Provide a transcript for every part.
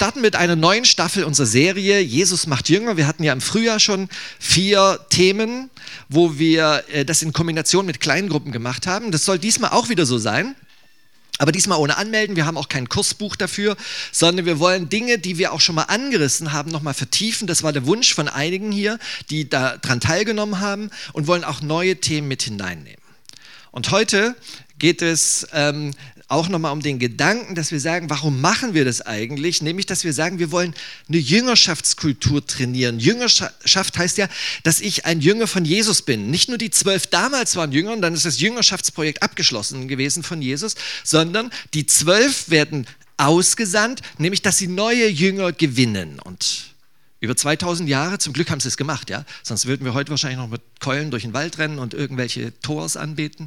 starten mit einer neuen Staffel unserer Serie Jesus macht Jünger. Wir hatten ja im Frühjahr schon 4 Themen, wo wir das in Kombination mit Kleingruppen gemacht haben. Das soll diesmal auch wieder so sein. Aber diesmal ohne Anmelden, wir haben auch kein Kursbuch dafür, sondern wir wollen Dinge, die wir auch schon mal angerissen haben, nochmal vertiefen. Das war der Wunsch von einigen hier, die daran teilgenommen haben und wollen auch neue Themen mit hineinnehmen. Und heute geht es auch nochmal um den Gedanken, dass wir sagen, warum machen wir das eigentlich? Nämlich, dass wir sagen, wir wollen eine Jüngerschaftskultur trainieren. Jüngerschaft heißt ja, dass ich ein Jünger von Jesus bin. Nicht nur die 12 damals waren Jünger, und dann ist das Jüngerschaftsprojekt abgeschlossen gewesen von Jesus, sondern die 12 werden ausgesandt, nämlich, dass sie neue Jünger gewinnen. Und über 2000 Jahre, zum Glück haben sie es gemacht, ja? Sonst würden wir heute wahrscheinlich noch mit Keulen durch den Wald rennen und irgendwelche Tors anbeten.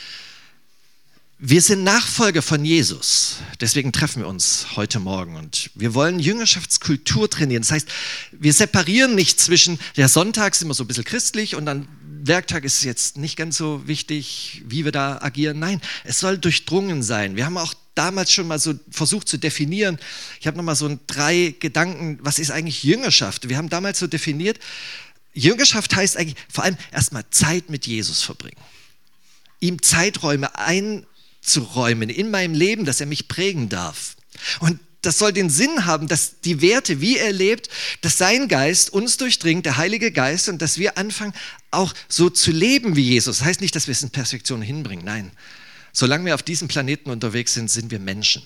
Wir sind Nachfolger von Jesus, deswegen treffen wir uns heute Morgen und wir wollen Jüngerschaftskultur trainieren. Das heißt, wir separieren nicht zwischen, der Sonntag sind wir so ein bisschen christlich und dann Werktag ist jetzt nicht ganz so wichtig, wie wir da agieren. Nein, es soll durchdrungen sein. Wir haben auch damals schon mal so versucht zu definieren, ich habe nochmal so 3 Gedanken, was ist eigentlich Jüngerschaft? Wir haben damals so definiert, Jüngerschaft heißt eigentlich vor allem erstmal Zeit mit Jesus verbringen. Ihm Zeiträume einzuräumen in meinem Leben, dass er mich prägen darf. Und das soll den Sinn haben, dass die Werte, wie er lebt, dass sein Geist uns durchdringt, der Heilige Geist, und dass wir anfangen, auch so zu leben wie Jesus. Das heißt nicht, dass wir es in Perfektion hinbringen, nein. Solange wir auf diesem Planeten unterwegs sind, sind wir Menschen.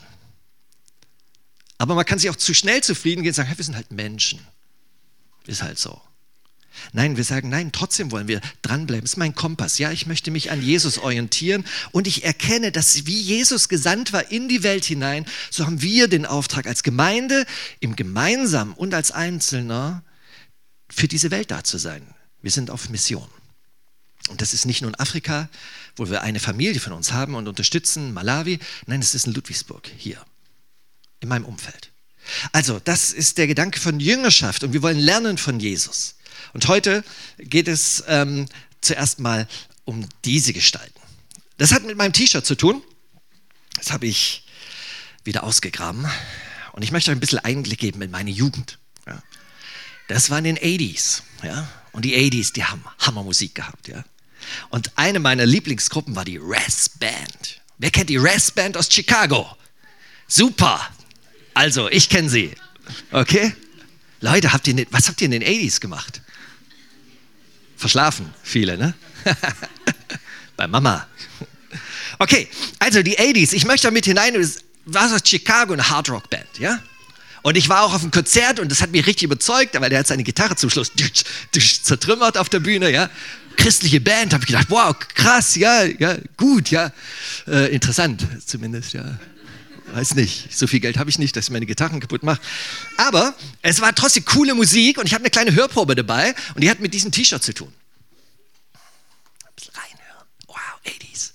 Aber man kann sich auch zu schnell zufrieden gehen und sagen, hey, wir sind halt Menschen. Ist halt so. Nein, wir sagen, nein, trotzdem wollen wir dranbleiben. Das ist mein Kompass. Ja, ich möchte mich an Jesus orientieren und ich erkenne, dass wie Jesus gesandt war in die Welt hinein, so haben wir den Auftrag als Gemeinde, im Gemeinsamen und als Einzelner für diese Welt da zu sein. Wir sind auf Mission. Und das ist nicht nur in Afrika, wo wir eine Familie von uns haben und unterstützen, Malawi. Nein, es ist in Ludwigsburg, hier, in meinem Umfeld. Also, das ist der Gedanke von Jüngerschaft und wir wollen lernen von Jesus. Und heute geht es zuerst mal um diese Gestalten. Das hat mit meinem T-Shirt zu tun. Das habe ich wieder ausgegraben. Und ich möchte euch ein bisschen Einblick geben in meine Jugend. Ja. Das war in den 80s. Ja. Und die 80s, die haben Hammermusik gehabt. Ja. Und eine meiner Lieblingsgruppen war die Ras Band. Wer kennt die Ras Band aus Chicago? Super. Also, ich kenne sie. Okay? Leute, was habt ihr in den 80s gemacht? Verschlafen, viele, ne? Bei Mama. Okay, also die 80s, ich möchte da mit hinein, das war aus Chicago eine Hard-Rock-Band, ja? Und ich war auch auf einem Konzert und das hat mich richtig überzeugt, weil der hat seine Gitarre zum Schluss zertrümmert auf der Bühne, ja? Christliche Band, habe ich gedacht, wow, krass, ja, gut, ja. Interessant zumindest, ja. Weiß nicht, so viel Geld habe ich nicht, dass ich meine Gitarren kaputt mache. Aber es war trotzdem coole Musik und ich habe eine kleine Hörprobe dabei und die hat mit diesem T-Shirt zu tun. Ein bisschen reinhören. Wow, 80s.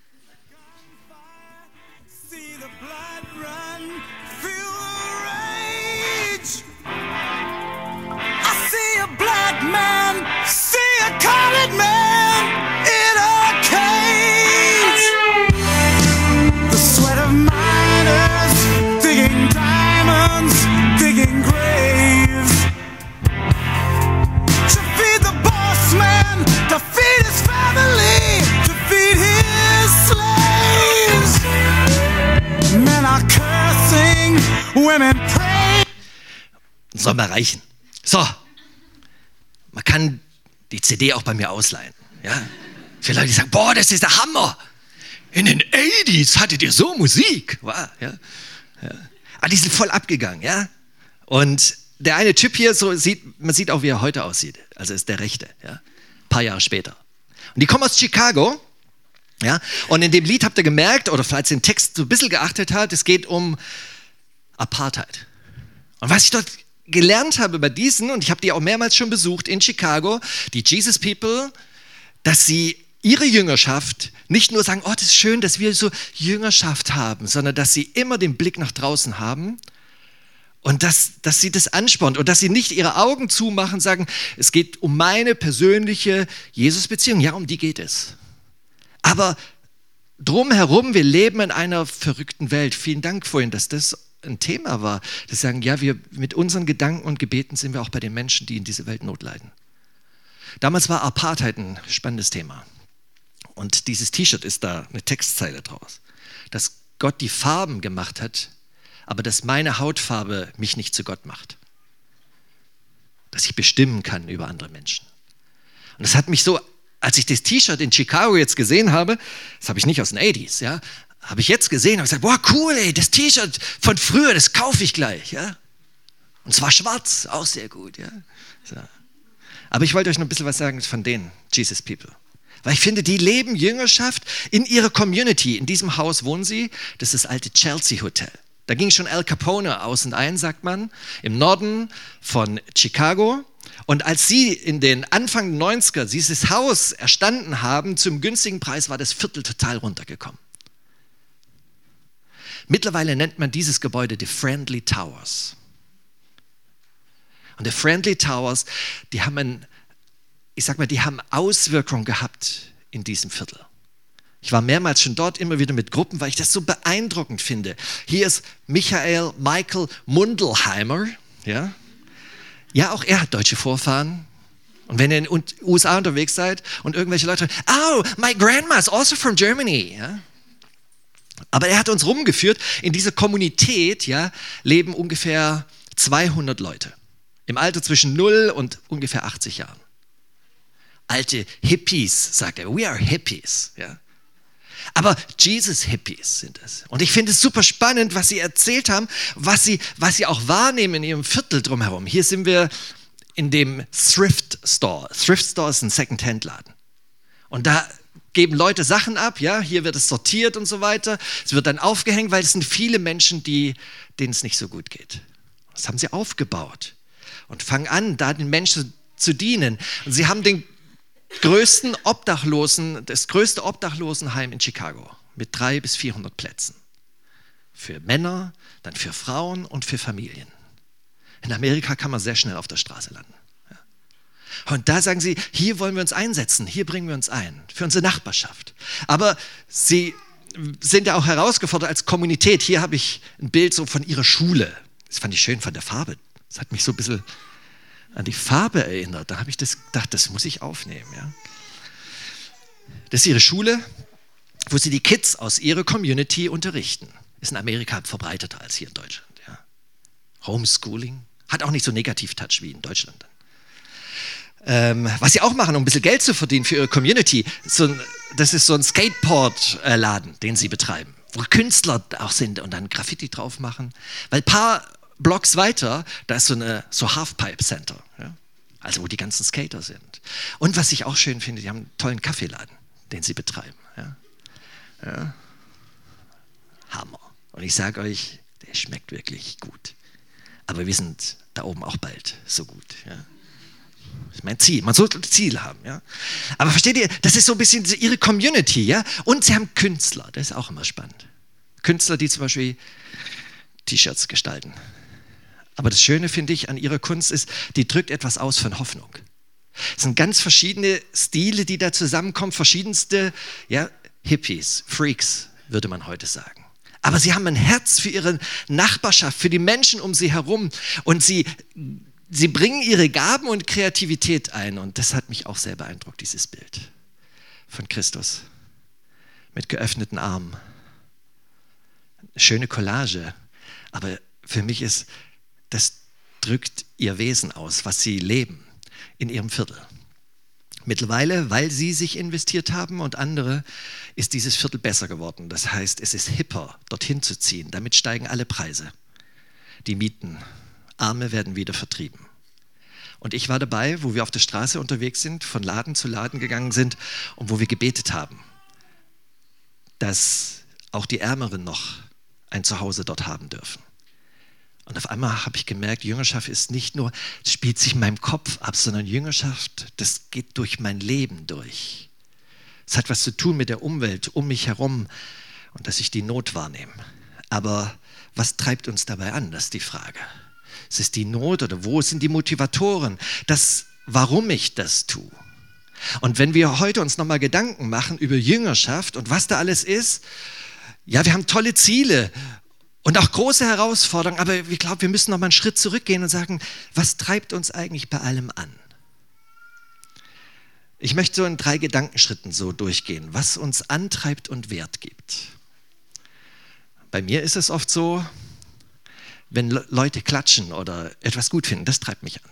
Soll mal reichen. So, man kann die CD auch bei mir ausleihen. Ja? Für Leute, die sagen, boah, das ist der Hammer. In den 80s hattet ihr so Musik. Wow, ja? Ja. Aber die sind voll abgegangen. Ja? Und der eine Typ hier, man sieht auch, wie er heute aussieht. Also ist der Rechte. Ja? Ein paar Jahre später. Und die kommen aus Chicago. Ja? Und in dem Lied habt ihr gemerkt, oder falls ihr den Text so ein bisschen geachtet habt, es geht um Apartheid. Und was ich dort gelernt habe bei diesen, und ich habe die auch mehrmals schon besucht in Chicago, die Jesus People, dass sie ihre Jüngerschaft nicht nur sagen, oh, das ist schön, dass wir so Jüngerschaft haben, sondern dass sie immer den Blick nach draußen haben und dass sie das anspornt und dass sie nicht ihre Augen zumachen, sagen, es geht um meine persönliche Jesus-Beziehung. Ja, um die geht es. Aber drumherum, wir leben in einer verrückten Welt. Vielen Dank vorhin, dass das ein Thema war. Das sagen, ja, wir mit unseren Gedanken und Gebeten sind wir auch bei den Menschen, die in dieser Welt Not leiden. Damals war Apartheid ein spannendes Thema. Und dieses T-Shirt ist da eine Textzeile draus. Dass Gott die Farben gemacht hat, aber dass meine Hautfarbe mich nicht zu Gott macht. Dass ich bestimmen kann über andere Menschen. Und das hat mich so, als ich das T-Shirt in Chicago jetzt gesehen habe, das habe ich nicht aus den 80s, ja, habe ich jetzt gesehen, habe ich gesagt, boah, cool, ey, das T-Shirt von früher, das kaufe ich gleich, ja. Und zwar schwarz, auch sehr gut, ja. So. Aber ich wollte euch noch ein bisschen was sagen von den Jesus People. Weil ich finde, die leben Jüngerschaft in ihrer Community. In diesem Haus wohnen sie, das ist das alte Chelsea Hotel. Da ging schon Al Capone aus und ein, sagt man, im Norden von Chicago. Und als sie in den Anfang 90er dieses Haus erstanden haben, zum günstigen Preis war das Viertel total runtergekommen. Mittlerweile nennt man dieses Gebäude die Friendly Towers. Und die Friendly Towers, die haben Auswirkungen gehabt in diesem Viertel. Ich war mehrmals schon dort, immer wieder mit Gruppen, weil ich das so beeindruckend finde. Hier ist Michael Mundelheimer. Ja, auch er hat deutsche Vorfahren. Und wenn ihr in den USA unterwegs seid und irgendwelche Leute, oh, my grandma is also from Germany. Ja? Aber er hat uns rumgeführt. In dieser Kommunität, ja, leben ungefähr 200 Leute. Im Alter zwischen 0 und ungefähr 80 Jahren. Alte Hippies, sagt er. We are Hippies. Ja? Aber Jesus-Hippies sind es. Und ich finde es super spannend, was sie erzählt haben, was sie auch wahrnehmen in ihrem Viertel drumherum. Hier sind wir in dem Thrift Store. Thrift Store ist ein Second-Hand-Laden. Und da geben Leute Sachen ab, ja, hier wird es sortiert und so weiter. Es wird dann aufgehängt, weil es sind viele Menschen, denen es nicht so gut geht. Das haben sie aufgebaut und fangen an, da den Menschen zu dienen. Und sie haben das größte Obdachlosenheim in Chicago mit 300 bis 400 Plätzen. Für Männer, dann für Frauen und für Familien. In Amerika kann man sehr schnell auf der Straße landen. Und da sagen sie, hier wollen wir uns einsetzen, hier bringen wir uns ein, für unsere Nachbarschaft. Aber sie sind ja auch herausgefordert als Kommunität. Hier habe ich ein Bild so von ihrer Schule. Das fand ich schön von der Farbe. Das hat mich so ein bisschen an die Farbe erinnert. Da habe ich gedacht, das muss ich aufnehmen. Ja. Das ist ihre Schule, wo sie die Kids aus ihrer Community unterrichten. Ist in Amerika verbreiteter als hier in Deutschland. Ja. Homeschooling hat auch nicht so Negativ-Touch wie in Deutschland. Was sie auch machen, um ein bisschen Geld zu verdienen für ihre Community, das ist so ein Skateboard-Laden, den sie betreiben, wo Künstler auch sind und dann Graffiti drauf machen. Weil ein paar Blocks weiter, da ist so Halfpipe Center, ja? Also wo die ganzen Skater sind. Und was ich auch schön finde, die haben einen tollen Kaffeeladen, den sie betreiben. Ja? Ja. Hammer. Und ich sage euch, der schmeckt wirklich gut. Aber wir sind da oben auch bald so gut. Ja? Das ist mein Ziel. Man sollte ein Ziel haben. Ja? Aber versteht ihr, das ist so ein bisschen ihre Community. Ja? Und sie haben Künstler, das ist auch immer spannend. Künstler, die zum Beispiel T-Shirts gestalten. Aber das Schöne, finde ich, an ihrer Kunst ist, die drückt etwas aus von Hoffnung. Es sind ganz verschiedene Stile, die da zusammenkommen, verschiedenste Hippies, Freaks, würde man heute sagen. Aber sie haben ein Herz für ihre Nachbarschaft, für die Menschen um sie herum. Und sie bringen ihre Gaben und Kreativität ein. Und das hat mich auch sehr beeindruckt, dieses Bild von Christus mit geöffneten Armen. Eine schöne Collage. Aber für mich das drückt ihr Wesen aus, was sie leben in ihrem Viertel. Mittlerweile, weil sie sich investiert haben und andere, ist dieses Viertel besser geworden. Das heißt, es ist hipper, dorthin zu ziehen. Damit steigen alle Preise. Die Mieten, Arme werden wieder vertrieben. Und ich war dabei, wo wir auf der Straße unterwegs sind, von Laden zu Laden gegangen sind und wo wir gebetet haben, dass auch die Ärmeren noch ein Zuhause dort haben dürfen. Und auf einmal habe ich gemerkt, Jüngerschaft ist nicht nur, es spielt sich in meinem Kopf ab, sondern Jüngerschaft, das geht durch mein Leben durch. Es hat was zu tun mit der Umwelt um mich herum und dass ich die Not wahrnehme. Aber was treibt uns dabei an, das ist die Frage. Ist es die Not oder wo sind die Motivatoren, warum ich das tue? Und wenn wir heute uns nochmal Gedanken machen über Jüngerschaft und was da alles ist, ja, wir haben tolle Ziele Und auch große Herausforderungen, aber ich glaube, wir müssen noch mal einen Schritt zurückgehen und sagen, was treibt uns eigentlich bei allem an? Ich möchte so in 3 Gedankenschritten so durchgehen, was uns antreibt und Wert gibt. Bei mir ist es oft so, wenn Leute klatschen oder etwas gut finden, das treibt mich an.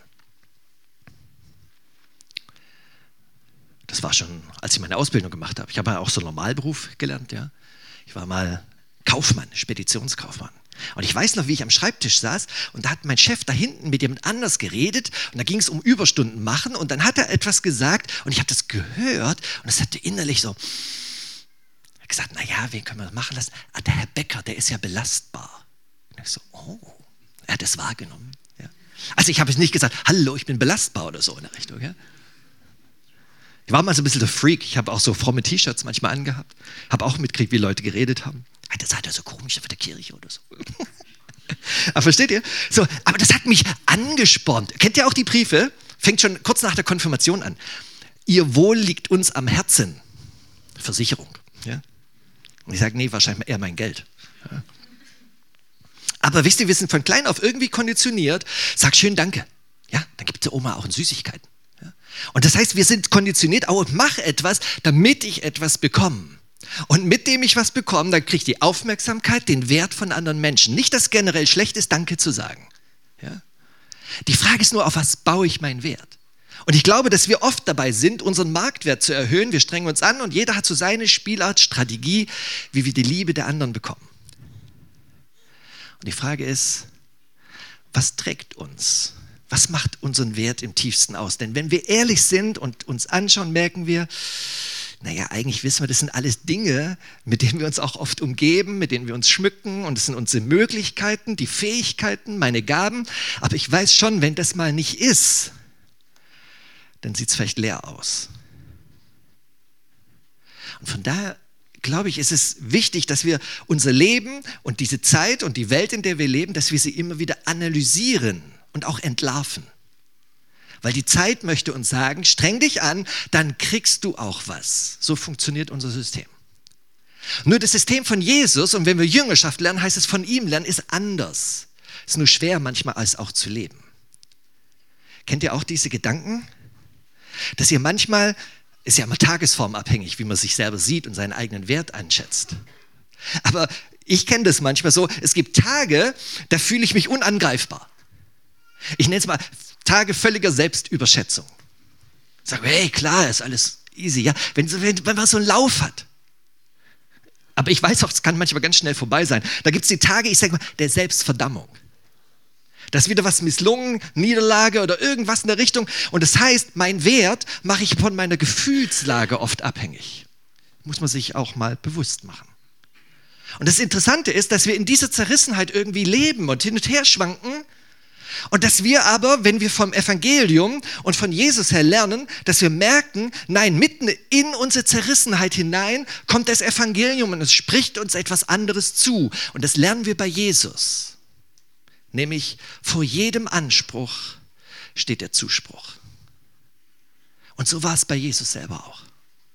Das war schon, als ich meine Ausbildung gemacht habe. Ich habe ja auch so einen Normalberuf gelernt, ja. Ich war mal Kaufmann, Speditionskaufmann. Und ich weiß noch, wie ich am Schreibtisch saß und da hat mein Chef da hinten mit jemand anders geredet und da ging es um Überstunden machen und dann hat er etwas gesagt und ich habe das gehört und das hatte innerlich so, er hat gesagt, naja, wen können wir machen lassen? Ah, der Herr Becker, der ist ja belastbar. Und ich so, oh, er hat das wahrgenommen. Ja. Also ich habe es nicht gesagt, hallo, ich bin belastbar oder so in der Richtung. Ja. Ich war mal so ein bisschen der Freak, ich habe auch so fromme T-Shirts manchmal angehabt, habe auch mitgekriegt, wie Leute geredet haben. Das hat er so komisch auf der Kirche oder so. Aber versteht ihr? So, aber das hat mich angespornt. Kennt ihr auch die Briefe? Fängt schon kurz nach der Konfirmation an. Ihr Wohl liegt uns am Herzen. Versicherung. Ja? Und ich sage, nee, wahrscheinlich eher mein Geld. Ja? Aber wisst ihr, wir sind von klein auf irgendwie konditioniert. Sag schön Danke. Ja, dann gibt der Oma auch Süßigkeiten. Ja? Und das heißt, wir sind konditioniert, oh, mach etwas, damit ich etwas bekomme. Und mit dem ich was bekomme, dann kriege ich die Aufmerksamkeit, den Wert von anderen Menschen. Nicht, dass es generell schlecht ist, Danke zu sagen. Ja? Die Frage ist nur, auf was baue ich meinen Wert? Und ich glaube, dass wir oft dabei sind, unseren Marktwert zu erhöhen. Wir strengen uns an und jeder hat so seine Spielart, Strategie, wie wir die Liebe der anderen bekommen. Und die Frage ist, was trägt uns? Was macht unseren Wert im tiefsten aus? Denn wenn wir ehrlich sind und uns anschauen, merken wir, naja, eigentlich wissen wir, das sind alles Dinge, mit denen wir uns auch oft umgeben, mit denen wir uns schmücken und das sind unsere Möglichkeiten, die Fähigkeiten, meine Gaben. Aber ich weiß schon, wenn das mal nicht ist, dann sieht es vielleicht leer aus. Und von daher glaube ich, ist es wichtig, dass wir unser Leben und diese Zeit und die Welt, in der wir leben, dass wir sie immer wieder analysieren und auch entlarven. Weil die Zeit möchte uns sagen, streng dich an, dann kriegst du auch was. So funktioniert unser System. Nur das System von Jesus, und wenn wir Jüngerschaft lernen, heißt es von ihm lernen, ist anders. Ist nur schwer manchmal als auch zu leben. Kennt ihr auch diese Gedanken? Dass ihr manchmal, ist ja immer tagesformabhängig, wie man sich selber sieht und seinen eigenen Wert einschätzt. Aber ich kenne das manchmal so, es gibt Tage, da fühle ich mich unangreifbar. Ich nenne es mal Tage völliger Selbstüberschätzung. Ich sage, hey, klar, ist alles easy. Ja? Wenn man so einen Lauf hat. Aber ich weiß auch, es kann manchmal ganz schnell vorbei sein. Da gibt es die Tage, ich sage mal, der Selbstverdammung. Da ist wieder was misslungen, Niederlage oder irgendwas in der Richtung. Und das heißt, mein Wert mache ich von meiner Gefühlslage oft abhängig. Muss man sich auch mal bewusst machen. Und das Interessante ist, dass wir in dieser Zerrissenheit irgendwie leben und hin und her schwanken. Und dass wir aber, wenn wir vom Evangelium und von Jesus her lernen, dass wir merken, nein, mitten in unsere Zerrissenheit hinein kommt das Evangelium und es spricht uns etwas anderes zu. Und das lernen wir bei Jesus. Nämlich vor jedem Anspruch steht der Zuspruch. Und so war es bei Jesus selber auch.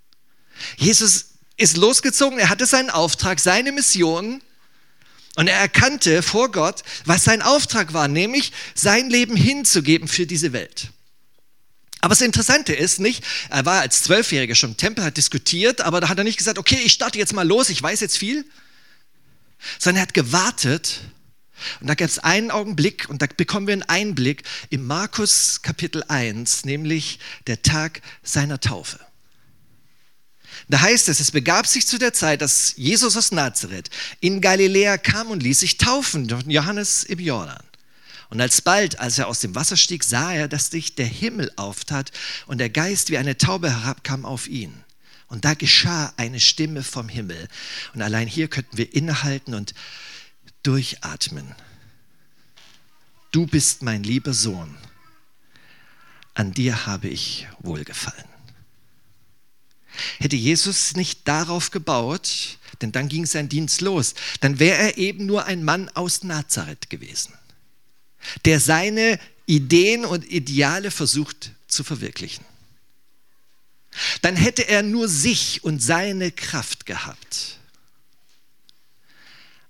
Jesus ist losgezogen, er hatte seinen Auftrag, seine Mission. Und er erkannte vor Gott, was sein Auftrag war, nämlich sein Leben hinzugeben für diese Welt. Aber das Interessante ist nicht, er war als 12-Jähriger schon im Tempel, hat diskutiert, aber da hat er nicht gesagt, okay, ich starte jetzt mal los, ich weiß jetzt viel, sondern er hat gewartet und da gab es einen Augenblick und da bekommen wir einen Einblick in Markus Kapitel 1, nämlich der Tag seiner Taufe. Da heißt es begab sich zu der Zeit, dass Jesus aus Nazareth in Galiläa kam und ließ sich taufen von Johannes im Jordan. Und alsbald, als er aus dem Wasser stieg, sah er, dass sich der Himmel auftat und der Geist wie eine Taube herabkam auf ihn. Und da geschah eine Stimme vom Himmel. Und allein hier könnten wir innehalten und durchatmen. Du bist mein lieber Sohn. An dir habe ich wohlgefallen. Hätte Jesus nicht darauf gebaut, denn dann ging sein Dienst los, dann wäre er eben nur ein Mann aus Nazareth gewesen, der seine Ideen und Ideale versucht zu verwirklichen. Dann hätte er nur sich und seine Kraft gehabt.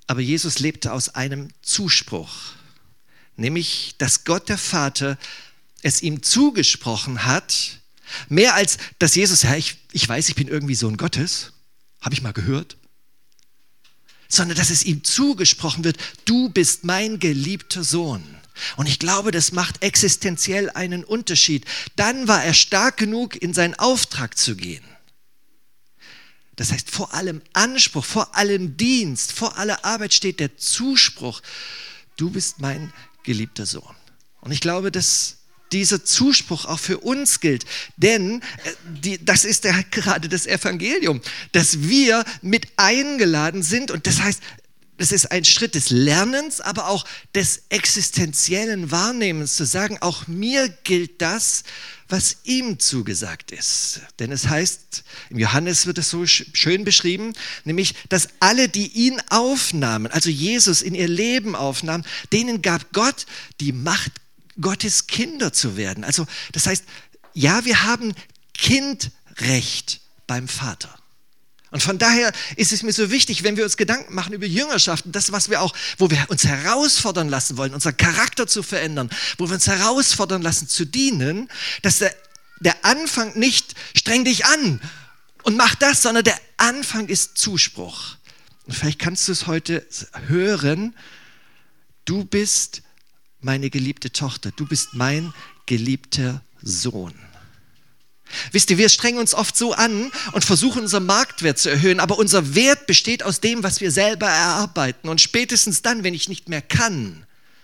Aber Jesus lebte aus einem Zuspruch, nämlich, dass Gott der Vater es ihm zugesprochen hat, mehr als, dass Jesus, ja, ich weiß, ich bin irgendwie Sohn Gottes, habe ich mal gehört, sondern dass es ihm zugesprochen wird, du bist mein geliebter Sohn. Und ich glaube, das macht existenziell einen Unterschied. Dann war er stark genug, in seinen Auftrag zu gehen. Das heißt, vor allem Anspruch, vor allem Dienst, vor aller Arbeit steht der Zuspruch, du bist mein geliebter Sohn. Und ich glaube, dass dieser Zuspruch auch für uns gilt, denn das ist ja gerade das Evangelium, dass wir mit eingeladen sind und das heißt, es ist ein Schritt des Lernens, aber auch des existenziellen Wahrnehmens, zu sagen, auch mir gilt das, was ihm zugesagt ist. Denn es heißt, im Johannes wird es so schön beschrieben, nämlich, dass alle, die ihn aufnahmen, also Jesus in ihr Leben aufnahmen, denen gab Gott die Macht, Gottes Kinder zu werden. Also das heißt, ja, wir haben Kindrecht beim Vater. Und von daher ist es mir so wichtig, wenn wir uns Gedanken machen über Jüngerschaft, das, was wir auch, wo wir uns herausfordern lassen wollen, unseren Charakter zu verändern, wo wir uns herausfordern lassen zu dienen, dass der Anfang nicht streng dich an und mach das, sondern der Anfang ist Zuspruch. Und vielleicht kannst du es heute hören, du bist meine geliebte Tochter, du bist mein geliebter Sohn. Wisst ihr, wir strengen uns oft so an und versuchen, unseren Marktwert zu erhöhen, aber unser Wert besteht aus dem, was wir selber erarbeiten. Und spätestens dann, wenn ich nicht mehr kann,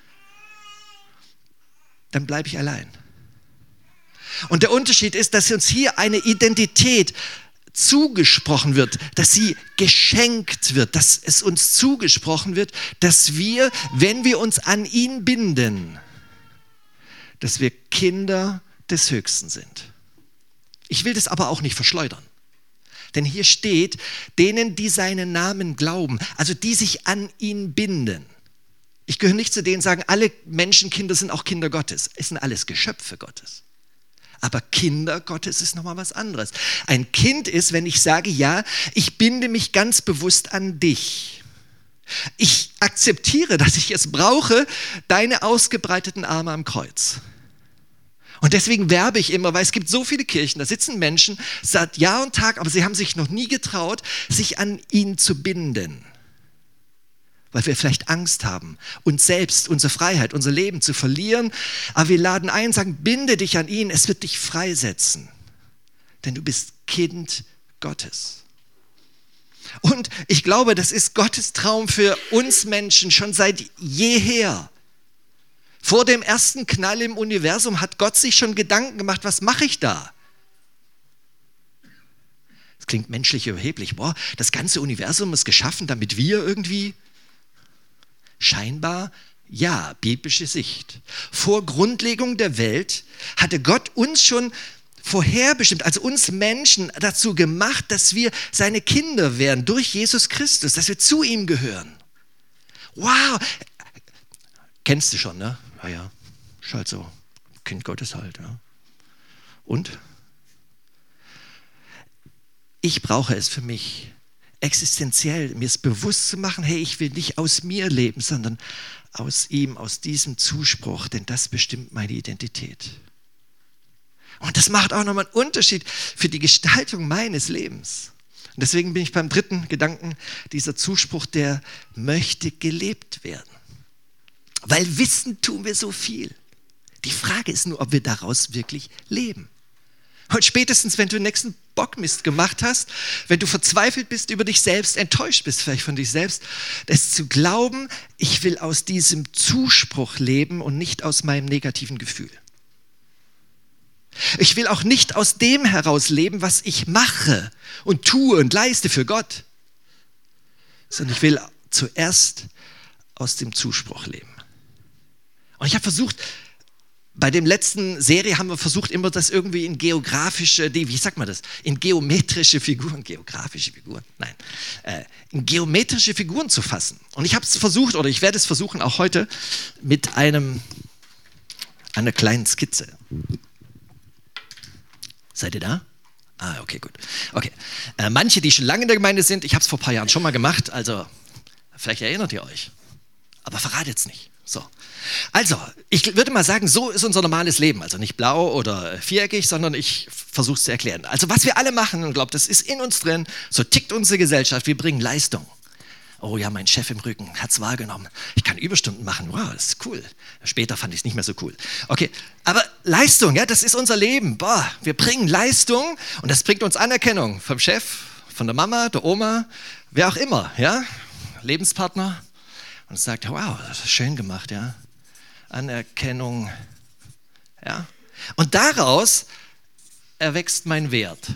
dann bleibe ich allein. Und der Unterschied ist, dass uns hier eine Identität zugesprochen wird, dass sie geschenkt wird, dass es uns zugesprochen wird, dass wir, wenn wir uns an ihn binden, dass wir Kinder des Höchsten sind. Ich will das aber auch nicht verschleudern. Denn hier steht, denen, die seinen Namen glauben, also die sich an ihn binden. Ich gehöre nicht zu denen, die sagen, alle Menschenkinder sind auch Kinder Gottes. Es sind alles Geschöpfe Gottes. Aber Kinder Gottes ist nochmal was anderes. Ein Kind ist, wenn ich sage, ja, ich binde mich ganz bewusst an dich. Ich akzeptiere, dass ich es brauche, deine ausgebreiteten Arme am Kreuz. Und deswegen werbe ich immer, weil es gibt so viele Kirchen, da sitzen Menschen seit Jahr und Tag, aber sie haben sich noch nie getraut, sich an ihn zu binden. Weil wir vielleicht Angst haben, uns selbst, unsere Freiheit, unser Leben zu verlieren. Aber wir laden ein, sagen, binde dich an ihn, es wird dich freisetzen. Denn du bist Kind Gottes. Und ich glaube, das ist Gottes Traum für uns Menschen schon seit jeher. Vor dem ersten Knall im Universum hat Gott sich schon Gedanken gemacht, was mache ich da? Das klingt menschlich überheblich. Boah, das ganze Universum ist geschaffen, damit wir irgendwie... Scheinbar ja, biblische Sicht. Vor Grundlegung der Welt hatte Gott uns schon vorherbestimmt, also uns Menschen dazu gemacht, dass wir seine Kinder werden durch Jesus Christus, dass wir zu ihm gehören. Wow! Kennst du schon, ne? Ja, ist halt so. Kind Gottes halt, ja. Und? Ich brauche es für mich existenziell, mir es bewusst zu machen, hey, ich will nicht aus mir leben, sondern aus ihm, aus diesem Zuspruch, denn das bestimmt meine Identität. Und das macht auch nochmal einen Unterschied für die Gestaltung meines Lebens. Und deswegen bin ich beim dritten Gedanken, dieser Zuspruch, der möchte gelebt werden. Weil wissen tun wir so viel. Die Frage ist nur, ob wir daraus wirklich leben. Und spätestens, wenn du den nächsten Bockmist gemacht hast, wenn du verzweifelt bist über dich selbst, enttäuscht bist vielleicht von dich selbst, es zu glauben, ich will aus diesem Zuspruch leben und nicht aus meinem negativen Gefühl. Ich will auch nicht aus dem heraus leben, was ich mache und tue und leiste für Gott, sondern ich will zuerst aus dem Zuspruch leben. Und ich habe versucht, bei dem letzten Serie haben wir versucht, immer das irgendwie in in geometrische Figuren in geometrische Figuren zu fassen. Und ich habe es versucht, oder ich werde es versuchen, auch heute, mit einer kleinen Skizze. Seid ihr da? Okay, gut. Okay. Manche, die schon lange in der Gemeinde sind, ich habe es vor ein paar Jahren schon mal gemacht, also Vielleicht erinnert ihr euch. Aber verratet's nicht. So. Also, ich würde mal sagen, so ist unser normales Leben. Also nicht blau oder viereckig, sondern ich versuche es zu erklären. Also was wir alle machen, und glaubt, das ist in uns drin, so tickt unsere Gesellschaft, wir bringen Leistung. Oh ja, mein Chef im Rücken hat es wahrgenommen. Ich kann Überstunden machen. Wow, das ist cool. Später fand ich es nicht mehr so cool. Okay, aber Leistung, ja, das ist unser Leben. Boah, wir bringen Leistung und das bringt uns Anerkennung vom Chef, von der Mama, der Oma, wer auch immer, ja, Lebenspartner. Und sagt, wow, das ist schön gemacht, ja. Anerkennung, ja. Und daraus erwächst mein Wert.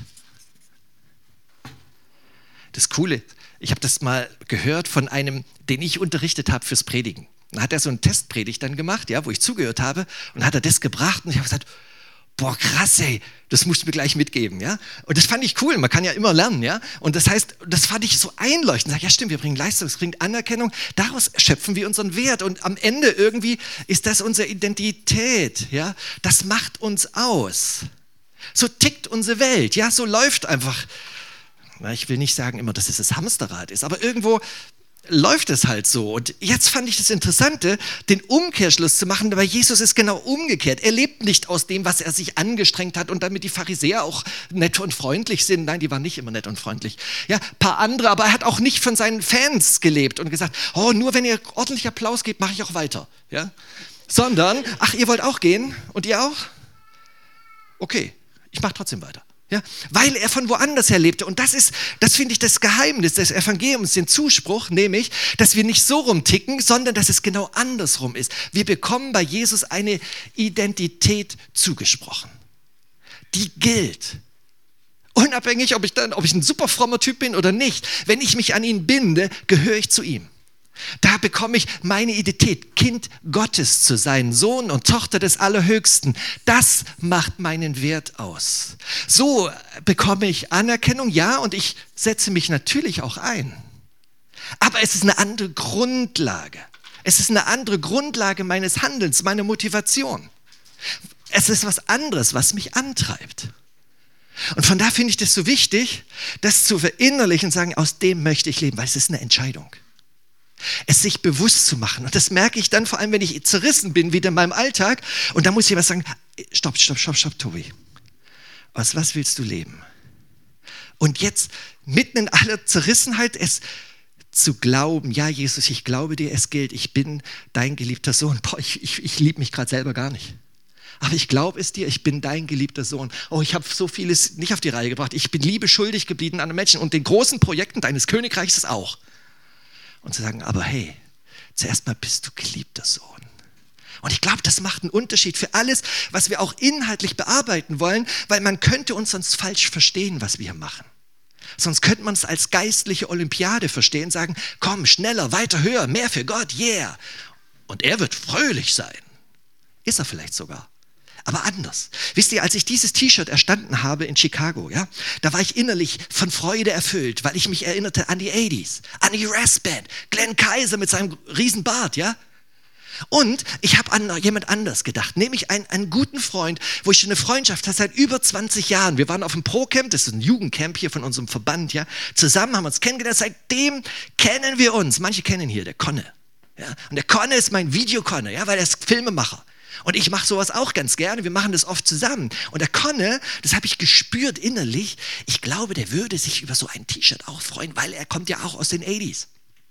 Das Coole, ich habe das mal gehört von einem, den ich unterrichtet habe fürs Predigen. Dann hat er so einen Testpredigt dann gemacht, ja, wo ich zugehört habe, und hat er das gebracht und ich habe gesagt, boah, krass, ey, das musst du mir gleich mitgeben, ja. Und das fand ich cool, man kann ja immer lernen, ja. Und das heißt, das fand ich so einleuchtend. Sag, ja stimmt, wir bringen Leistung, es bringt Anerkennung, daraus schöpfen wir unseren Wert. Und am Ende irgendwie ist das unsere Identität, ja. Das macht uns aus. So tickt unsere Welt, ja, so läuft einfach. Na, ich will nicht sagen immer, dass es das Hamsterrad ist, aber irgendwo läuft es halt so. Und jetzt fand ich das Interessante, den Umkehrschluss zu machen, weil Jesus ist genau umgekehrt. Er lebt nicht aus dem, was er sich angestrengt hat und damit die Pharisäer auch nett und freundlich sind. Nein, die waren nicht immer nett und freundlich. Ja, ein paar andere, aber er hat auch nicht von seinen Fans gelebt und gesagt, oh, nur wenn ihr ordentlich Applaus gebt, mache ich auch weiter. Ja? Sondern, ach, ihr wollt auch gehen und ihr auch? Okay, ich mache trotzdem weiter. Ja, weil er von woanders her lebte. Und das finde ich, das Geheimnis des Evangeliums, den Zuspruch, nämlich, dass wir nicht so rumticken, sondern dass es genau andersrum ist. Wir bekommen bei Jesus eine Identität zugesprochen. Die gilt. Unabhängig, ob ich ein super frommer Typ bin oder nicht. Wenn ich mich an ihn binde, gehöre ich zu ihm. Da bekomme ich meine Identität, Kind Gottes zu sein, Sohn und Tochter des Allerhöchsten. Das macht meinen Wert aus. So bekomme ich Anerkennung, ja, und ich setze mich natürlich auch ein. Aber es ist eine andere Grundlage. Es ist eine andere Grundlage meines Handelns, meiner Motivation. Es ist was anderes, was mich antreibt. Und von da finde ich das so wichtig, das zu verinnerlichen und sagen, aus dem möchte ich leben, weil es ist eine Entscheidung. Es sich bewusst zu machen. Und das merke ich dann vor allem, wenn ich zerrissen bin wieder in meinem Alltag. Und da muss ich was sagen, stopp, Tobi. Aus was willst du leben? Und jetzt mitten in aller Zerrissenheit es zu glauben, ja Jesus, ich glaube dir, es gilt, ich bin dein geliebter Sohn. Boah, ich liebe mich gerade selber gar nicht. Aber ich glaube es dir, ich bin dein geliebter Sohn. Oh, ich habe so vieles nicht auf die Reihe gebracht. Ich bin Liebe schuldig geblieben an den Menschen und den großen Projekten deines Königreichs auch. Und zu sagen, aber hey, zuerst mal bist du geliebter Sohn. Und ich glaube, das macht einen Unterschied für alles, was wir auch inhaltlich bearbeiten wollen, weil man könnte uns sonst falsch verstehen, was wir hier machen. Sonst könnte man es als geistliche Olympiade verstehen, sagen, komm, schneller, weiter, höher, mehr für Gott, yeah. Und er wird fröhlich sein. Ist er vielleicht sogar. Aber anders. Wisst ihr, als ich dieses T-Shirt erstanden habe in Chicago, ja, da war ich innerlich von Freude erfüllt, weil ich mich erinnerte an die 80s, an die Raspband, Glenn Kaiser mit seinem riesen Bart, ja. Und ich habe an jemand anders gedacht, nämlich einen guten Freund, wo ich schon eine Freundschaft hatte seit über 20 Jahren. Wir waren auf dem Pro-Camp, das ist ein Jugendcamp hier von unserem Verband, ja. Zusammen haben wir uns kennengelernt, seitdem kennen wir uns. Manche kennen hier, der Conne. Ja? Und der Conne ist mein Videoconne, ja, weil er ist Filmemacher. Und ich mache sowas auch ganz gerne, wir machen das oft zusammen. Und der Conne, das habe ich gespürt innerlich, ich glaube, der würde sich über so ein T-Shirt auch freuen, weil er kommt ja auch aus den 80s.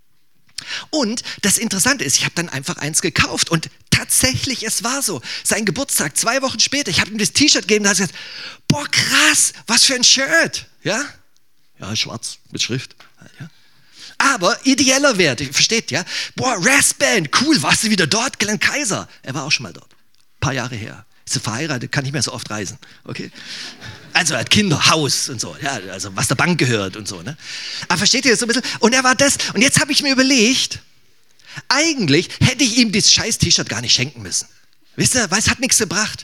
Und das Interessante ist, ich habe dann einfach eins gekauft und tatsächlich, es war so. Sein Geburtstag, 2 Wochen später, ich habe ihm das T-Shirt gegeben und er hat gesagt, boah krass, was für ein Shirt. Ja, schwarz mit Schrift. Ja. Aber ideeller Wert, versteht, ja? Boah, Raspband, cool, warst du wieder dort? Glenn Kaiser, er war auch schon mal dort. Ein paar Jahre her. Ist er verheiratet, kann nicht mehr so oft reisen. Okay? Also er hat Kinder, Haus und so. Ja, also was der Bank gehört und so. Ne? Aber versteht ihr das so ein bisschen? Und er war das. Und jetzt habe ich mir überlegt, eigentlich hätte ich ihm dieses scheiß T-Shirt gar nicht schenken müssen. Wisst ihr, weil es hat nichts gebracht.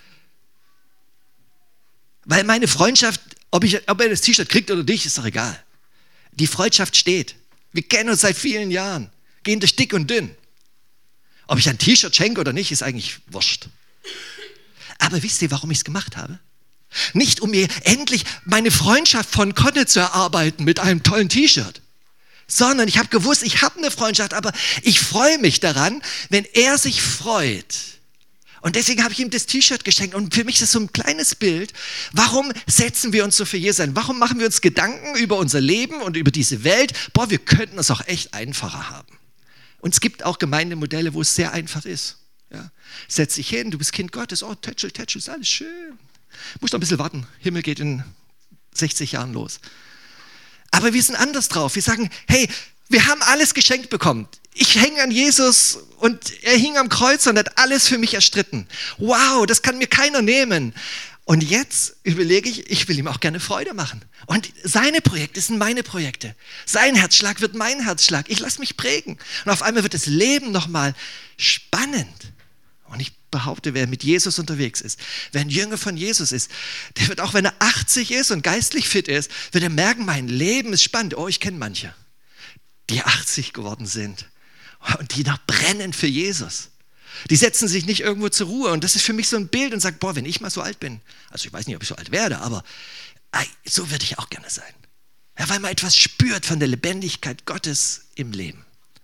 Weil meine Freundschaft, ob er das T-Shirt kriegt oder nicht, ist doch egal. Die Freundschaft steht. Wir kennen uns seit vielen Jahren. Gehen durch dick und dünn. Ob ich ein T-Shirt schenke oder nicht, ist eigentlich wurscht. Aber wisst ihr, warum ich es gemacht habe? Nicht, um mir endlich meine Freundschaft von Conne zu erarbeiten mit einem tollen T-Shirt, sondern ich habe gewusst, ich habe eine Freundschaft, aber ich freue mich daran, wenn er sich freut. Und deswegen habe ich ihm das T-Shirt geschenkt. Und für mich ist das so ein kleines Bild. Warum setzen wir uns so für Jesus ein? Warum machen wir uns Gedanken über unser Leben und über diese Welt? Boah, wir könnten es auch echt einfacher haben. Und es gibt auch Gemeindemodelle, wo es sehr einfach ist. Ja? Setz dich hin, du bist Kind Gottes. Oh, tätschel, tätschel, ist alles schön. Musst noch ein bisschen warten. Himmel geht in 60 Jahren los. Aber wir sind anders drauf. Wir sagen, hey, wir haben alles geschenkt bekommen. Ich hänge an Jesus und er hing am Kreuz und hat alles für mich erstritten. Wow, das kann mir keiner nehmen. Und jetzt überlege ich, ich will ihm auch gerne Freude machen. Und seine Projekte sind meine Projekte. Sein Herzschlag wird mein Herzschlag. Ich lasse mich prägen. Und auf einmal wird das Leben nochmal spannend. Und ich behaupte, wer mit Jesus unterwegs ist, wer ein Jünger von Jesus ist, der wird auch, wenn er 80 ist und geistlich fit ist, wird er merken, mein Leben ist spannend. Oh, ich kenne manche, die 80 geworden sind und die noch brennen für Jesus. Die setzen sich nicht irgendwo zur Ruhe. Und das ist für mich so ein Bild und sagt, boah, wenn ich mal so alt bin, also ich weiß nicht, ob ich so alt werde, aber so würde ich auch gerne sein. Ja, weil man etwas spürt von der Lebendigkeit Gottes im Leben.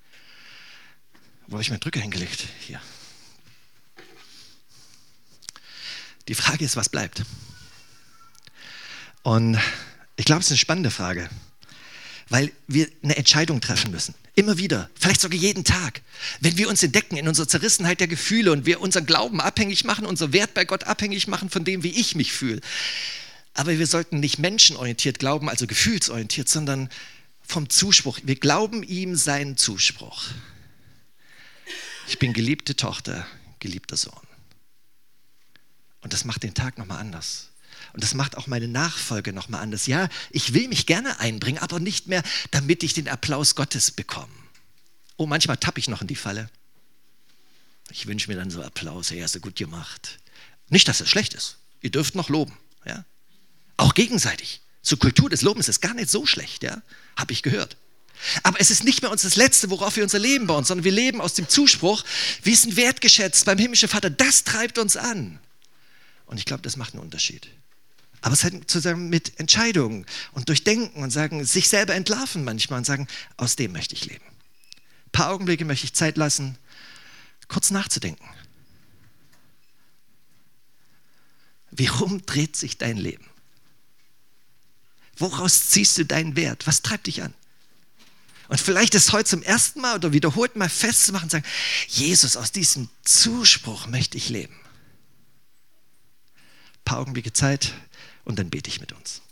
Wo habe ich meinen Drücker hingelegt? Hier. Die Frage ist, was bleibt? Und ich glaube, es ist eine spannende Frage, weil wir eine Entscheidung treffen müssen. Immer wieder, vielleicht sogar jeden Tag. Wenn wir uns entdecken in unserer Zerrissenheit der Gefühle und wir unseren Glauben abhängig machen, unser Wert bei Gott abhängig machen von dem, wie ich mich fühle. Aber wir sollten nicht menschenorientiert glauben, also gefühlsorientiert, sondern vom Zuspruch. Wir glauben ihm seinen Zuspruch. Ich bin geliebte Tochter, geliebter Sohn. Und das macht den Tag nochmal anders. Und das macht auch meine Nachfolge nochmal anders. Ja, ich will mich gerne einbringen, aber nicht mehr, damit ich den Applaus Gottes bekomme. Oh, manchmal tappe ich noch in die Falle. Ich wünsche mir dann so Applaus, hey, hast du gut gemacht. Nicht, dass es schlecht ist. Ihr dürft noch loben. Ja? Auch gegenseitig. Zur Kultur des Lobens ist gar nicht so schlecht, ja? Habe ich gehört. Aber es ist nicht mehr uns das Letzte, worauf wir unser Leben bauen, sondern wir leben aus dem Zuspruch, wir sind wertgeschätzt beim himmlischen Vater. Das treibt uns an. Und ich glaube, das macht einen Unterschied. Aber es hat zusammen mit Entscheidungen und Durchdenken und sagen, sich selber entlarven manchmal und sagen, aus dem möchte ich leben. Ein paar Augenblicke möchte ich Zeit lassen, kurz nachzudenken. Wie rum dreht sich dein Leben? Woraus ziehst du deinen Wert? Was treibt dich an? Und vielleicht ist heute zum ersten Mal oder wiederholt mal festzumachen und sagen, Jesus, aus diesem Zuspruch möchte ich leben. Ein paar Augenblicke Zeit und dann bete ich mit uns.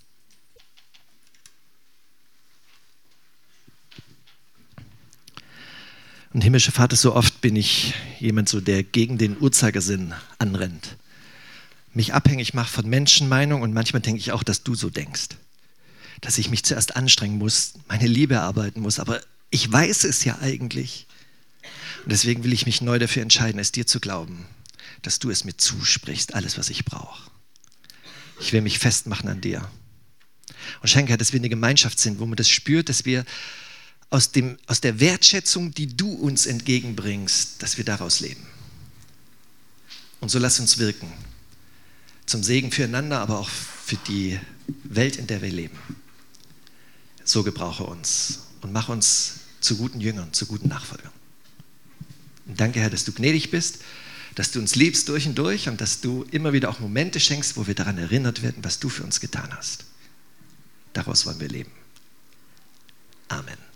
Und himmlischer Vater, so oft bin ich jemand so, der gegen den Uhrzeigersinn anrennt. Mich abhängig macht von Menschenmeinung und manchmal denke ich auch, dass du so denkst. Dass ich mich zuerst anstrengen muss, meine Liebe erarbeiten muss, aber ich weiß es ja eigentlich. Und deswegen will ich mich neu dafür entscheiden, es dir zu glauben, dass du es mir zusprichst, alles, was ich brauche. Ich will mich festmachen an dir. Und schenke, dass wir eine Gemeinschaft sind, wo man das spürt, dass wir aus der Wertschätzung, die du uns entgegenbringst, dass wir daraus leben. Und so lass uns wirken. Zum Segen füreinander, aber auch für die Welt, in der wir leben. So gebrauche uns und mach uns zu guten Jüngern, zu guten Nachfolgern. Und danke, Herr, dass du gnädig bist, dass du uns liebst durch und durch und dass du immer wieder auch Momente schenkst, wo wir daran erinnert werden, was du für uns getan hast. Daraus wollen wir leben. Amen.